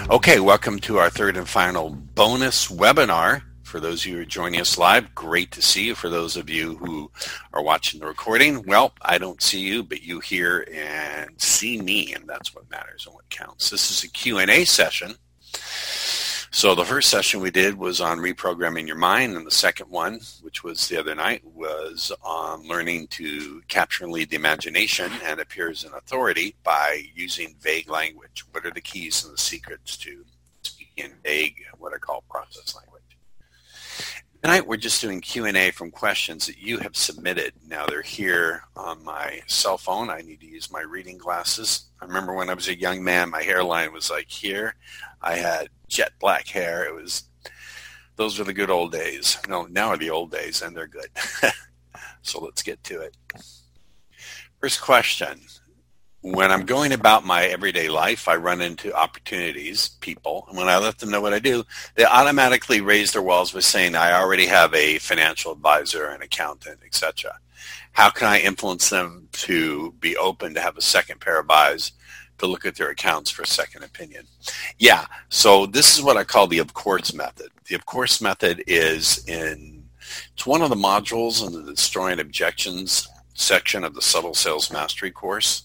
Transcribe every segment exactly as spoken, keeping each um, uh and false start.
Okay, welcome to our third and final bonus webinar. For those of you who are joining us live, great to see you. For those of you who are watching the recording, well, I don't see you, but you hear and see me, and that's what matters and what counts. This is a Q and A session. So the first session we did was on reprogramming your mind, and the second one, which was the other night, was on learning to capture and lead the imagination and appears in authority by using vague language. What are the keys and the secrets to speaking in vague, what I call process language? Tonight we're just doing Q and A from questions that you have submitted. Now they're here on my cell phone. I need to use my reading glasses. I remember when I was a young man, my hairline was like here. I had jet black hair. It was, those were the good old days. No, now are the old days, and they're good. So let's get to it. First question. When I'm going about my everyday life, I run into opportunities, people, and when I let them know what I do, they automatically raise their walls by saying, I already have a financial advisor, an accountant, et cetera. How can I influence them to be open to have a second pair of eyes to look at their accounts for a second opinion? Yeah, so this is what I call the of course method. The of course method is in, it's one of the modules in the Destroying Objections section of the Subtle Sales Mastery course.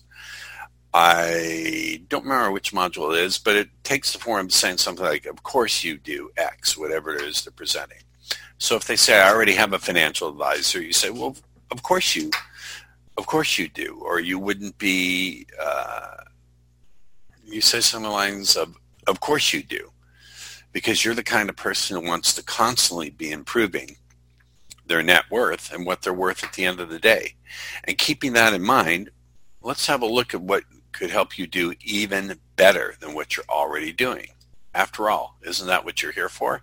I don't remember which module it is, but it takes the form of saying something like, of course you do X, whatever it is they're presenting. So if they say, I already have a financial advisor, you say, well, of course you, of course you do, or you wouldn't be, uh, you say something along the lines of, of course you do, because you're the kind of person who wants to constantly be improving their net worth and what they're worth at the end of the day. And keeping that in mind, let's have a look at what could help you do even better than what you're already doing. After all, isn't that what you're here for?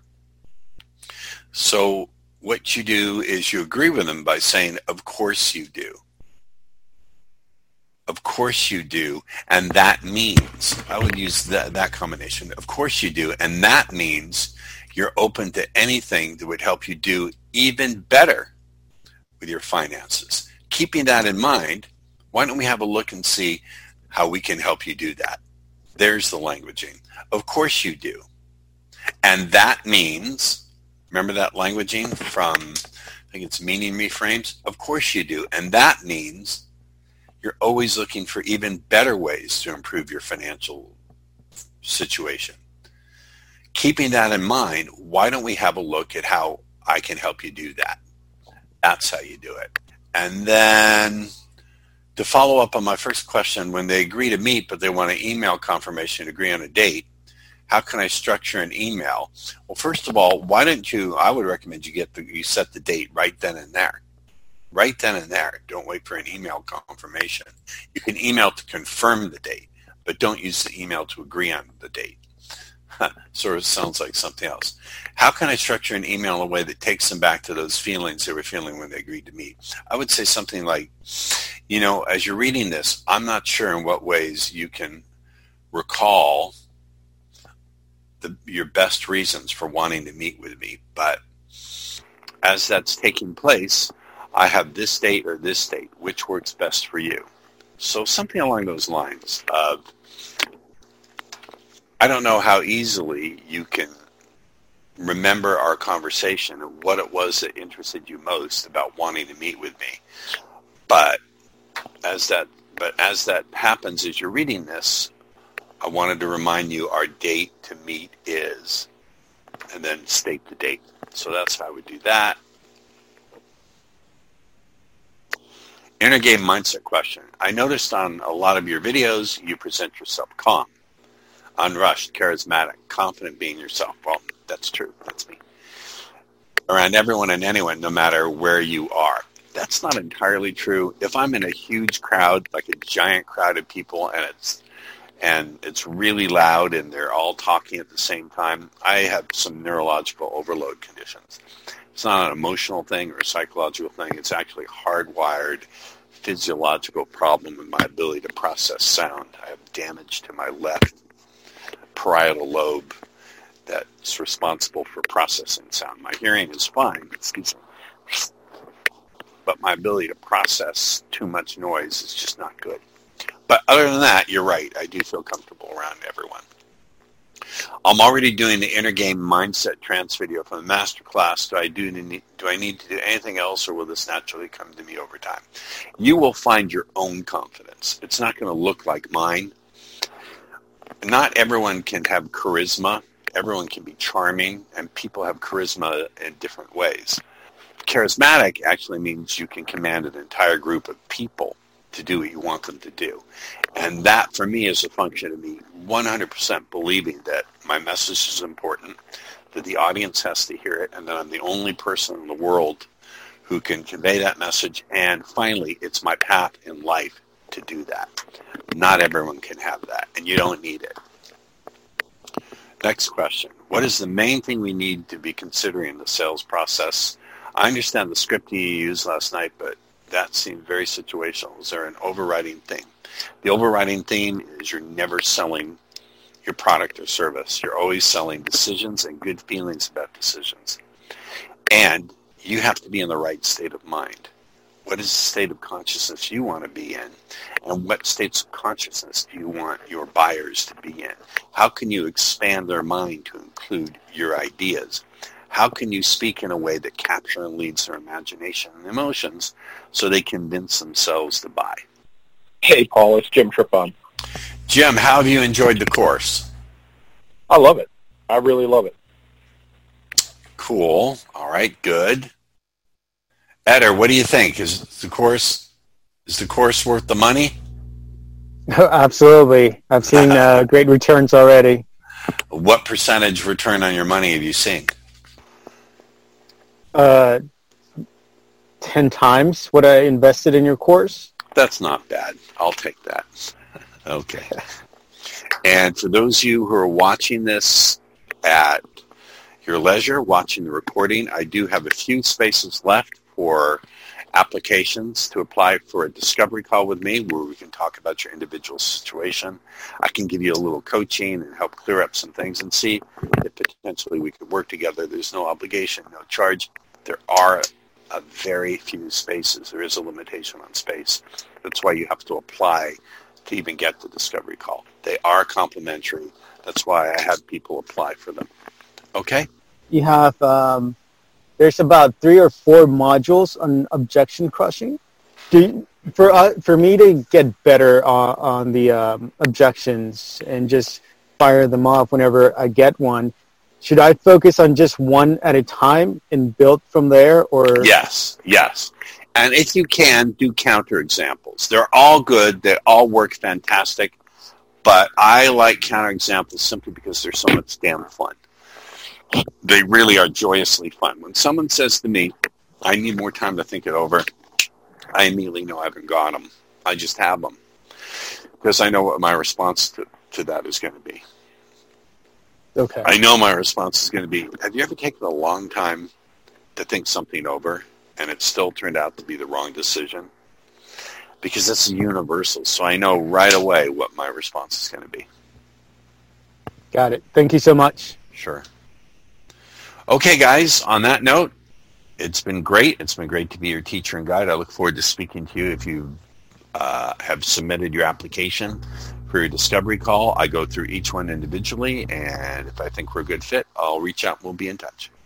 So what you do is you agree with them by saying, of course you do. Of course you do, and that means, I would use that, that combination, of course you do, and that means you're open to anything that would help you do even better with your finances. Keeping that in mind, why don't we have a look and see how we can help you do that? There's the languaging. Of course you do. And that means, remember that languaging from, I think it's Meaning Reframes? Of course you do. And that means you're always looking for even better ways to improve your financial situation. Keeping that in mind, why don't we have a look at how I can help you do that? That's how you do it. And then to follow up on my first question, when they agree to meet but they want an email confirmation, agree on a date, how can I structure an email? Well, first of all, why don't you, I would recommend you get the, you set the date right then and there. Right then and there. Don't wait for an email confirmation. You can email to confirm the date, but don't use the email to agree on the date. Sort of sounds like something else. How can I structure an email in a way that takes them back to those feelings they were feeling when they agreed to meet? I would say something like, you know, as you're reading this, I'm not sure in what ways you can recall the, your best reasons for wanting to meet with me, but as that's taking place, I have this date or this date. Which works best for you? So something along those lines of, I don't know how easily you can remember our conversation and what it was that interested you most about wanting to meet with me. But as that but as that happens as you're reading this, I wanted to remind you our date to meet is, and then state the date. So that's how I would do that. Inner game mindset question. I noticed on a lot of your videos you present yourself calm, unrushed, charismatic, confident being yourself. Well, that's true. That's me. Around everyone and anyone, no matter where you are. That's not entirely true. If I'm in a huge crowd, like a giant crowd of people, and it's and it's really loud and they're all talking at the same time, I have some neurological overload conditions. It's not an emotional thing or a psychological thing. It's actually a hardwired physiological problem with my ability to process sound. I have damage to my left parietal lobe that's responsible for processing sound. My hearing is fine, excuse me, but my ability to process too much noise is just not good. But other than that, you're right. I do feel comfortable around everyone. I'm already doing the inner game mindset trance video from the masterclass. Do I do need, do I need to do anything else, or will this naturally come to me over time? You will find your own confidence. It's not going to look like mine. Not everyone can have charisma. Everyone can be charming, and people have charisma in different ways. Charismatic actually means you can command an entire group of people to do what you want them to do. And that, for me, is a function of me one hundred percent believing that my message is important, that the audience has to hear it, and that I'm the only person in the world who can convey that message. And finally, it's my path in life to do that. Not everyone can have that, and you don't need it. Next question. What is the main thing we need to be considering in the sales process? I understand the script you used last night, but that seemed very situational. Is there an overriding theme? The overriding theme is you're never selling your product or service. You're always selling decisions and good feelings about decisions. And you have to be in the right state of mind. What is the state of consciousness you want to be in? And what states of consciousness do you want your buyers to be in? How can you expand their mind to include your ideas? How can you speak in a way that captures and leads their imagination and emotions so they convince themselves to buy? Hey, Paul, it's Jim Trippon. Jim, how have you enjoyed the course? I love it. I really love it. Cool. All right, good. Eder, what do you think? Is the course is the course worth the money? Absolutely. I've seen uh, great returns already. What percentage return on your money have you seen? Uh, ten times what I invested in your course. That's not bad. I'll take that. Okay. And for those of you who are watching this at your leisure, watching the recording, I do have a few spaces left for applications to apply for a discovery call with me where we can talk about your individual situation. I can give you a little coaching and help clear up some things and see if potentially we could work together. There's no obligation, no charge. There are a very few spaces. There is a limitation on space. That's why you have to apply to even get the discovery call. They are complimentary. That's why I have people apply for them. Okay? You have, um, there's about three or four modules on objection crushing. Do you, for uh, for me to get better on, on the um, objections and just fire them off whenever I get one, should I focus on just one at a time and build from there? Or Yes, yes. And if you can, do counterexamples. They're all good. They all work fantastic. But I like counterexamples simply because they're so much damn fun. They really are joyously fun. When someone says to me, I need more time to think it over, I immediately know I haven't got them. I just have them. Because I know what my response to, to that is going to be. Okay. I know my response is going to be, have you ever taken a long time to think something over and it still turned out to be the wrong decision? Because that's universal, so I know right away what my response is going to be. Got it. Thank you so much. Sure. Okay, guys, on that note, it's been great. It's been great to be your teacher and guide. I look forward to speaking to you if you uh, have submitted your application for your discovery call. I go through each one individually, and if I think we're a good fit, I'll reach out and we'll be in touch.